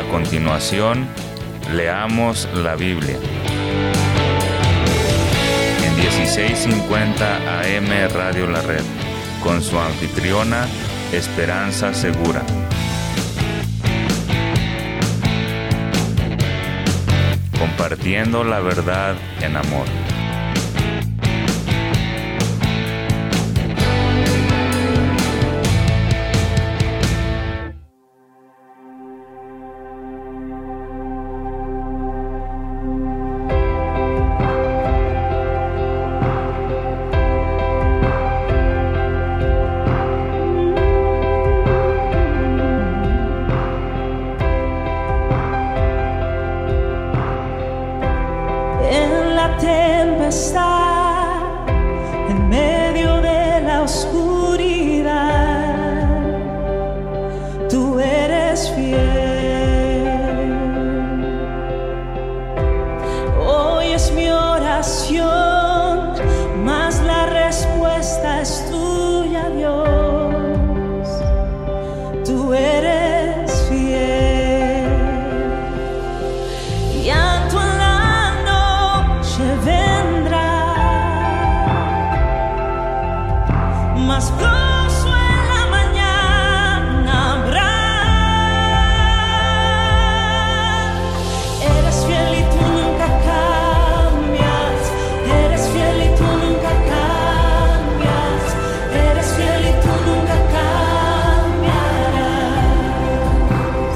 continuación, leamos la Biblia. En 1650 AM Radio La Red, con su anfitriona Esperanza Segura. Compartiendo la verdad en amor. En medio de la oscuridad, tú eres fiel. Hoy es mi oración, mas la respuesta es tuya, Dios. Tú eres fiel. Llanto en la noche vendrá, mas gozo en la mañana habrá. Eres fiel y tú nunca cambias. Eres fiel y tú nunca cambias. Eres fiel y tú nunca cambiarás.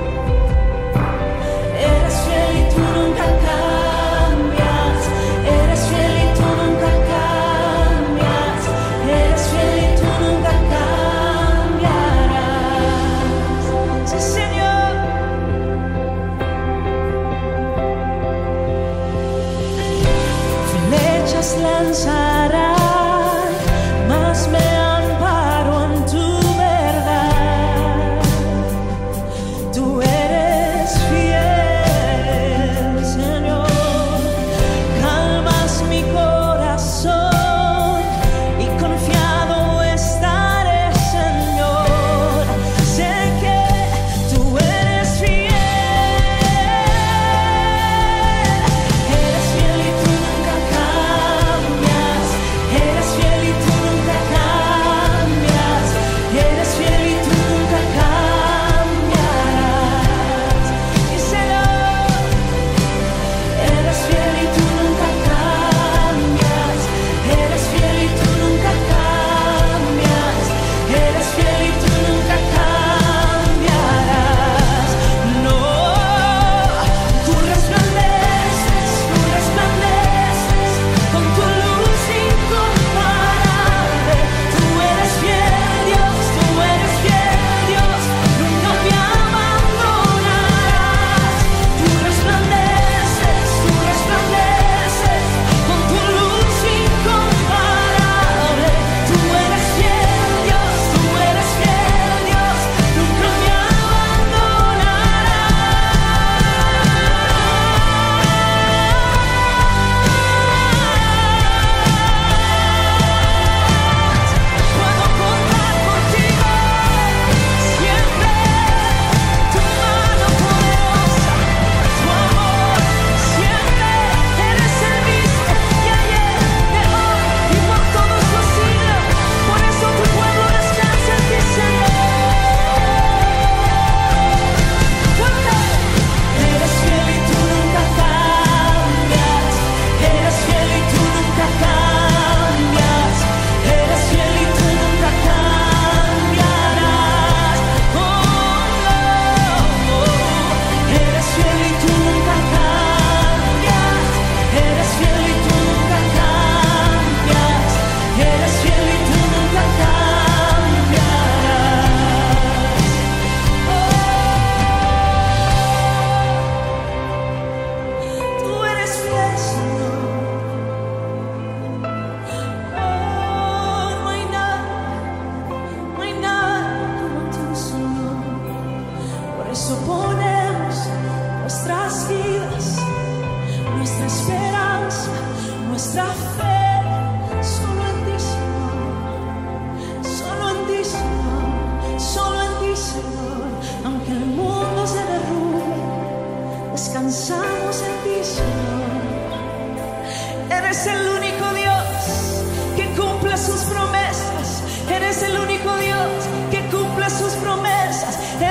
Eres fiel y tú nunca cambias. Eres fiel y tú nunca cambias. Eres fiel y tú nunca cambiarás. Sí, Señor. Flechas lanzarán, mas me amparo en tu verdad. Tú eres fiel, Señor. Calmas mi corazón y confiado estaré, Señor. Sé que tú eres fiel. Eres fiel y tú nunca cambias. Eres fiel y tú nunca cambias. Eres fiel y tú nunca cambiarás. Díselo. Eres fiel y tú nunca cambias. Eres fiel y tú nunca cambias. Eres fiel y tú nunca cambiarás. No, tú resplandeces con tu luz incomparable. Tú eres fiel, Dios, tú eres fiel, Dios, nunca me abandonarás. Tú resplandeces con tu luz incomparable. Tú eres fiel, Dios, nunca me abandonarás. Puedo contar contigo siempre, tu mano poderosa, tu amor siempre. Eres el mismo de ayer, de hoy y por todos los siglos. Por eso tu pueblo descansa en ti, Señor. Fuerte. Eres fiel y tú nunca cambias. Eres fiel y tú nunca cambias. Eres fiel y tú nunca cambiarás. Oh, eres fiel y tú nunca cambias. Eres fiel y tú nunca cambias. Eres fiel y tú nunca cambiarás. Tú eres fiel, Señor. No hay nada como tú, Señor. Por eso ponemos nuestras vidas, nuestra esperanza, nuestra fe solo en ti, Señor. Solo en ti, Señor. Solo en ti, Señor. Aunque el mundo se derrumbe,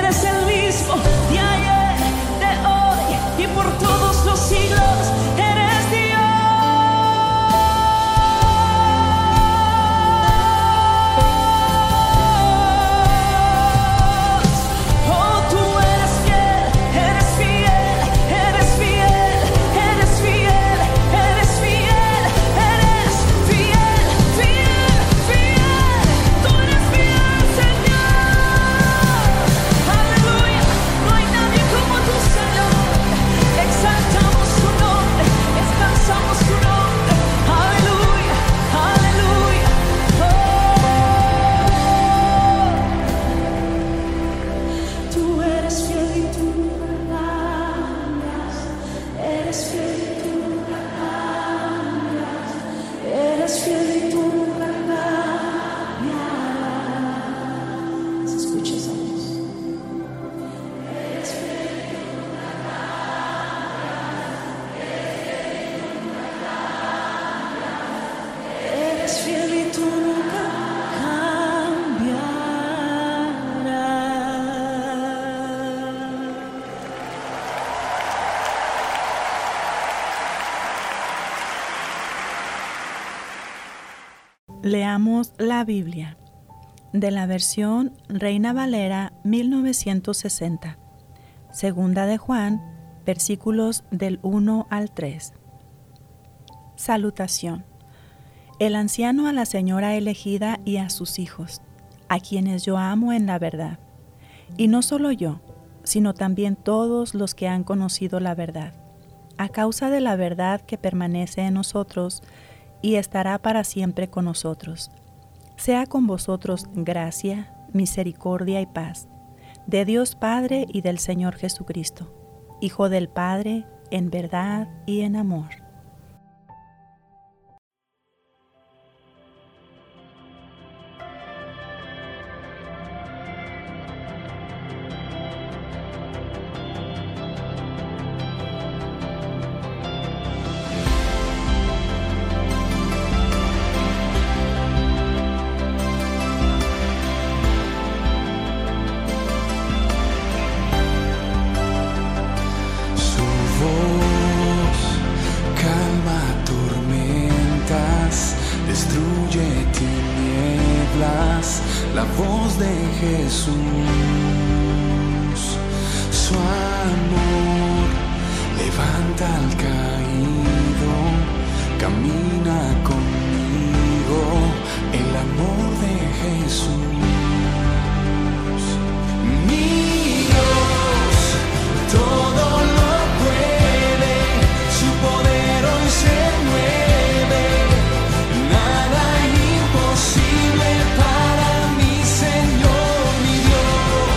eres el mismo de ayer, de hoy y por todos los siglos. Eres Dios. Oh, tú eres fiel, eres fiel, eres fiel, eres fiel, eres fiel, eres fiel, fiel, fiel. Tú eres fiel, Señor. Aleluya. No hay nadie como tú, Señor. Exaltamos tu nombre, exaltamos tu nombre. Aleluya, aleluya. Oh, tú eres fiel y tú no cambias. Eres fiel y tú no cambias. Eres fiel y tú no cambias. Escucha esa voz. Eres fiel y tú nunca cambias. Eres fiel y tú nunca cambiarás. Leamos la Biblia de la versión Reina Valera 1960, Segunda de Juan, versículos del 1 al 3. Salutación. El anciano a la señora elegida y a sus hijos, a quienes yo amo en la verdad. Y no solo yo, sino también todos los que han conocido la verdad, a causa de la verdad que permanece en nosotros y estará para siempre con nosotros. Sea con vosotros gracia, misericordia y paz, de Dios Padre y del Señor Jesucristo, Hijo del Padre, en verdad y en amor. Su voz calma tormentas, destruye tinieblas, la voz de Jesús. Su amor levanta al caído, camina conmigo, el amor de Jesús. Mi Dios todo lo puede, su poder hoy se mueve, nada imposible para mi Señor, mi Dios.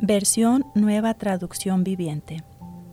Versión Nueva Traducción Viviente.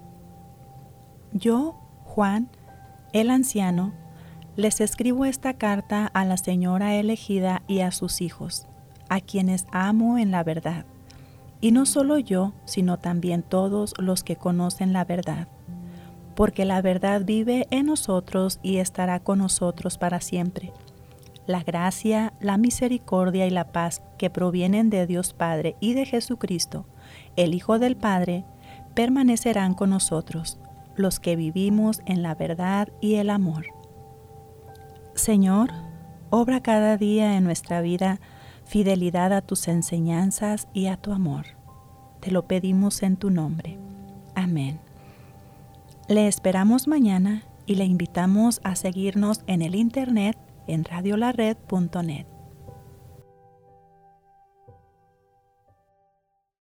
Yo, Juan, el anciano, les escribo esta carta a la señora elegida y a sus hijos, a quienes amo en la verdad. Y no solo yo, sino también todos los que conocen la verdad. Porque la verdad vive en nosotros y estará con nosotros para siempre. La gracia, la misericordia y la paz que provienen de Dios Padre y de Jesucristo, el Hijo del Padre, permanecerán con nosotros, los que vivimos en la verdad y el amor. Señor, obra cada día en nuestra vida fidelidad a tus enseñanzas y a tu amor. Te lo pedimos en tu nombre. Amén. Le esperamos mañana y le invitamos a seguirnos en el internet en radiolared.net.